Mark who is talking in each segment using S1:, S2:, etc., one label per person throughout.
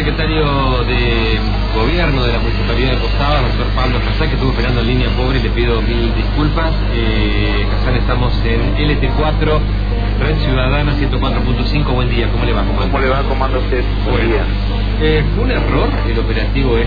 S1: secretario de Gobierno de la Municipalidad de Posadas, doctor Pablo Casán, que estuvo esperando en línea, pobre, y le pido mil disculpas. Casán, estamos en LT4, Red Ciudadana 104.5. Buen día, ¿cómo le va, comando?
S2: ¿Cómo le va, comando, usted? Buen día.
S1: ¿Fue un error el operativo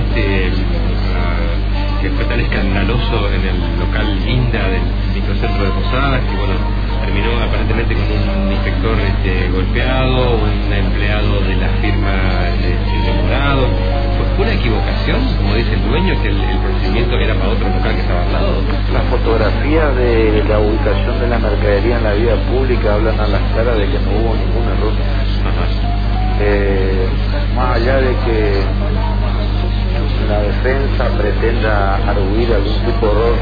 S1: que fue tan escandaloso en el local Linda del microcentro de Posadas, que bueno, terminó aparentemente con un inspector golpeado, un empleado de la firma demorado? ¿Fue una equivocación, como dice el dueño, que el procedimiento era para otro local que estaba al lado?
S2: Las fotografías de la ubicación de la mercadería en la vía pública hablan a las claras de que no hubo ningún error. Más allá de que la defensa pretenda arguir algún tipo de error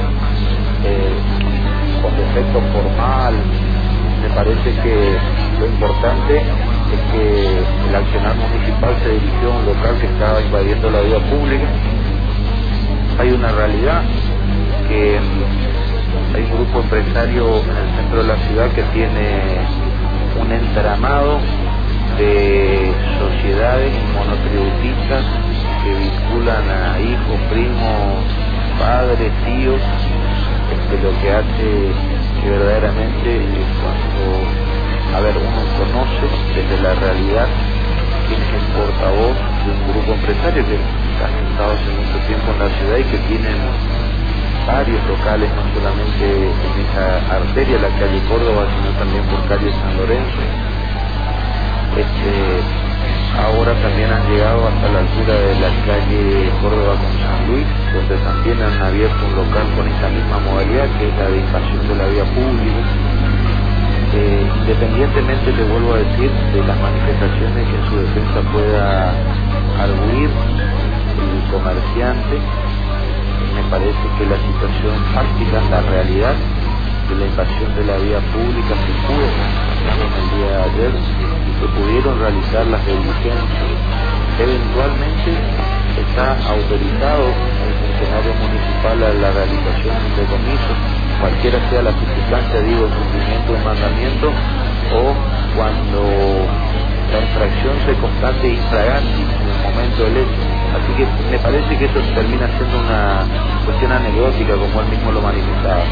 S2: con defecto formal, me parece que lo importante es que el accionar municipal se dirigió a un local que estaba invadiendo la vía pública. Hay una realidad que hay un grupo empresario en el centro de la ciudad que tiene un entramado de sociedades monotributistas que vinculan a hijos, primos, padres, tíos. Lo que hace que verdaderamente cuando uno conoce desde la realidad quién es el portavoz de un grupo empresario que está sentado hace mucho tiempo en la ciudad y que tienen varios locales, no solamente en esa arteria, la calle Córdoba, sino también por calle San Lorenzo. Ahora también han llegado hasta la altura de la calle Córdoba con San Luis, donde también han abierto un local con esta misma modalidad, que es la de invasión de la vía pública. Independientemente, le vuelvo a decir, de las manifestaciones que en su defensa pueda arguir el comerciante, me parece que la situación fáctica, la realidad de la invasión de la vía pública se pudo en el día de ayer y se pudieron realizar las diligencias. Eventualmente está autorizado el funcionario municipal a la realización de un decomiso, cualquiera sea la circunstancia, digo, el cumplimiento de un mandamiento o cuando la infracción se constate infragante en el momento del hecho. Así que me parece que eso termina siendo una cuestión anecdótica, como él mismo lo manifestaba.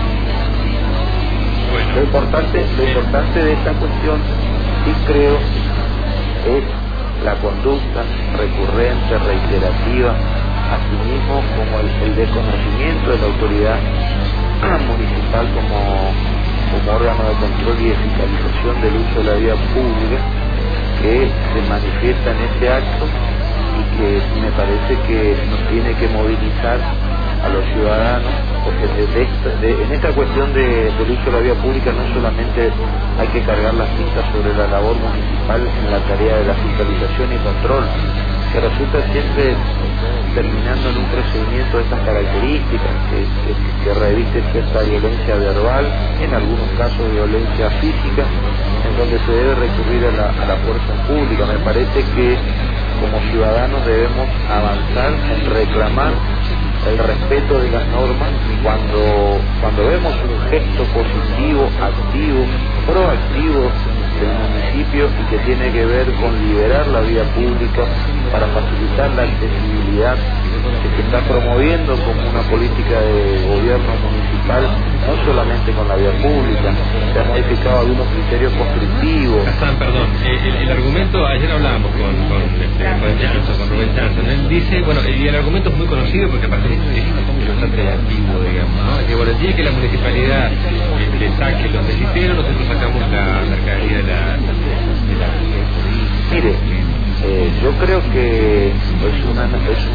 S2: Lo importante de esta cuestión, sí creo, es la conducta recurrente, reiterativa, asimismo como el desconocimiento de la autoridad municipal como órgano de control y de fiscalización del uso de la vía pública, que se manifiesta en este acto y que me parece que nos tiene que movilizar a los ciudadanos, porque en esta cuestión del uso de la vía pública no solamente hay que cargar las pistas sobre la labor municipal en la tarea de la fiscalización y control, que resulta siempre terminando en un procedimiento de estas características que reviste cierta violencia verbal, en algunos casos violencia física, en donde se debe recurrir a la fuerza pública. Me parece que como ciudadanos debemos avanzar en reclamar el respeto de las normas cuando vemos un gesto positivo, activo, proactivo del municipio y que tiene que ver con liberar la vía pública para facilitar la accesibilidad que se está promoviendo como una política de gobierno municipal, no solamente con la vía pública. Se han modificado algunos criterios constructivos.
S1: Perdón, el argumento, ayer hablábamos con Rubén Johnson, él dice, bueno, y el argumento es muy conocido porque aparte es bastante antiguo, digamos, ¿no? Que bueno, tiene que la municipalidad le saque los deliciteros, nosotros sacamos la mercadería de la...
S2: Mire, yo creo que es un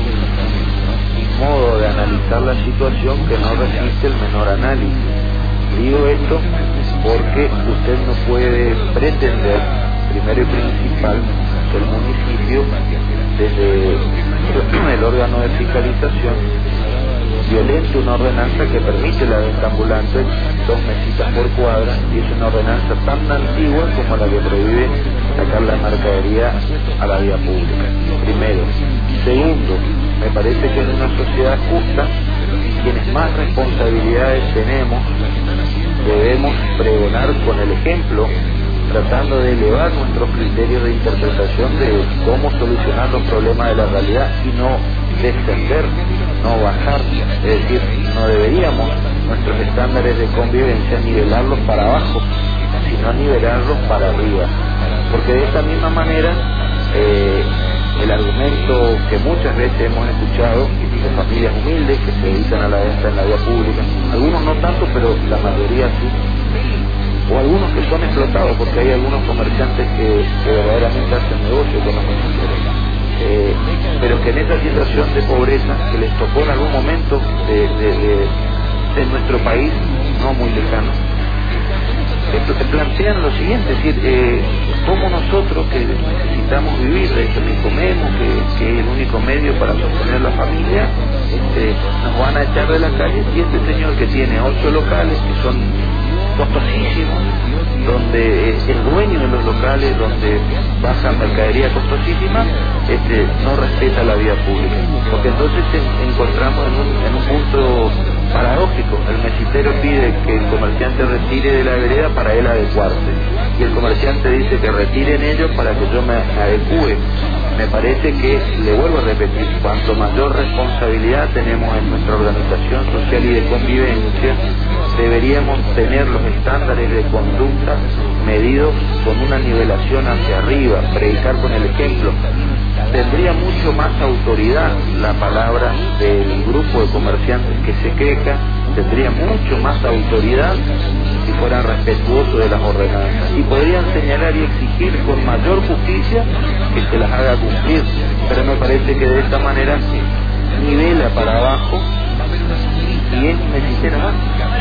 S2: modo de analizar la situación que no resiste el menor análisis. Digo esto porque usted no puede pretender, primero y principal, que el municipio, desde el órgano de fiscalización, violente una ordenanza que permite la venta ambulante 2 mesitas por cuadra, y es una ordenanza tan antigua como la que prohíbe sacar la mercadería a la vía pública. Primero. Segundo, me parece que en una sociedad justa, quienes más responsabilidades tenemos, debemos pregonar con el ejemplo tratando de elevar nuestros criterios de interpretación de cómo solucionar los problemas de la realidad y no descender, no bajar. Es decir, no deberíamos nuestros estándares de convivencia nivelarlos para abajo, sino nivelarlos para arriba, porque de esta misma manera el argumento que muchas veces hemos escuchado de familias humildes que se dedican a la venta en la vía pública, algunos no tanto, pero la mayoría sí, o algunos que son explotados, porque hay algunos comerciantes que verdaderamente hacen negocio con los mensajeros, pero que en esa situación de pobreza que les tocó en algún momento de nuestro país, no muy lejano, plantean lo siguiente, es decir, cómo nosotros que necesitamos vivir de esto que comemos, que es el único medio para sostener la familia, nos van a echar de la calle, y este señor que tiene 8 locales que son costosísimos, donde es el dueño de los locales, donde baja mercadería costosísima, no respeta la vía pública, porque entonces encontramos en un punto paradójico. El mesitero pide que el comerciante retire de la vereda para él adecuarse, y el comerciante dice que retiren ellos para que yo me adecúe. Me parece que, le vuelvo a repetir, cuanto mayor responsabilidad tenemos en nuestra organización social y de convivencia, deberíamos tener los estándares de conducta medidos con una nivelación hacia arriba, predicar con el ejemplo. Tendría mucho más autoridad la palabra del grupo de comerciantes que se queja, tendría mucho más autoridad si fueran respetuosos de las ordenanzas, y podrían señalar y exigir con mayor justicia que se las haga cumplir, pero me parece que de esta manera nivela para abajo y es mesitero más.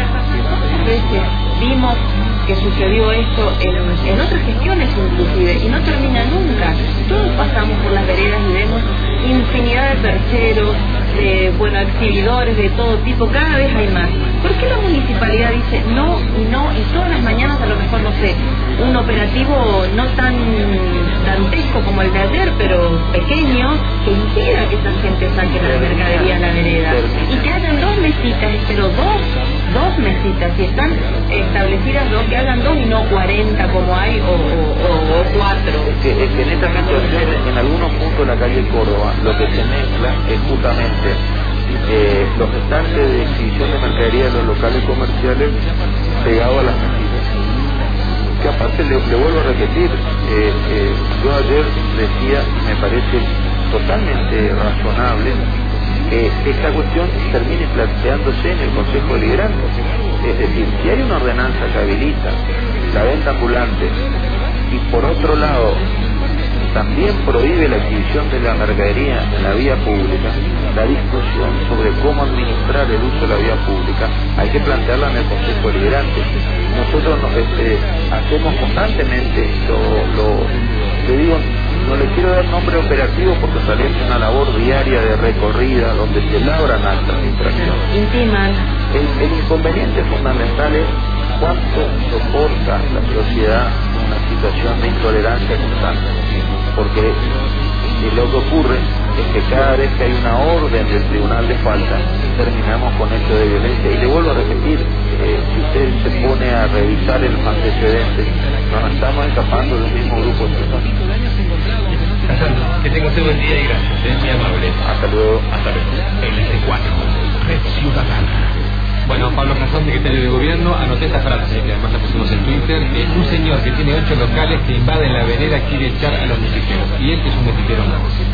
S3: Vimos que sucedió esto en otras gestiones inclusive, y no termina nunca. Todos pasamos por las veredas y vemos infinidad de percheros, de exhibidores de todo tipo, cada vez hay más. ¿Por qué la municipalidad dice no y no, y todas las mañanas a lo mejor, no sé, un operativo no tan dantesco como el de ayer, pero pequeño, que impida que esa gente saque la mercadería a la vereda, y que hayan 2 mesitas, pero dos mesitas, si están establecidas 2, que hagan 2 y no 40 como hay, o 4.
S2: Es que en esta situación, en algunos puntos de la calle Córdoba, lo que se mezcla es justamente los estantes de exhibición de mercadería de los locales comerciales pegados a las mesitas. Que aparte le vuelvo a repetir, yo ayer decía, y me parece totalmente razonable, que esta cuestión termine planteándose en el Consejo Deliberante. Es decir, si hay una ordenanza que habilita la venta ambulante y por otro lado también prohíbe la exhibición de la mercadería en la vía pública, la discusión sobre cómo administrar el uso de la vía pública hay que plantearla en el Consejo Deliberante. Nosotros hacemos constantemente le digo, no le quiero dar nombre operativo porque sale una labor diaria de recorrida donde se labran actas de infracción.
S3: Intiman.
S2: El inconveniente fundamental es cuánto soporta la sociedad una situación de intolerancia constante, porque lo que ocurre es que cada vez que hay una orden del tribunal de falta terminamos con hechos de violencia. Y le vuelvo a repetir, si usted se pone a revisar el antecedente, nos estamos escapando del mismo grupo de personas.
S1: Que tenga usted buen día y gracias, es muy amable.
S2: Hasta luego.
S1: Hasta luego.
S4: LC4, Red Ciudadana.
S1: Bueno, Pablo Razón, secretario de Gobierno, anoté esta frase, que además la pusimos en Twitter, que un señor que tiene 8 locales que invaden la vereda quiere echar a los mexicanos, y él es un mexicano más.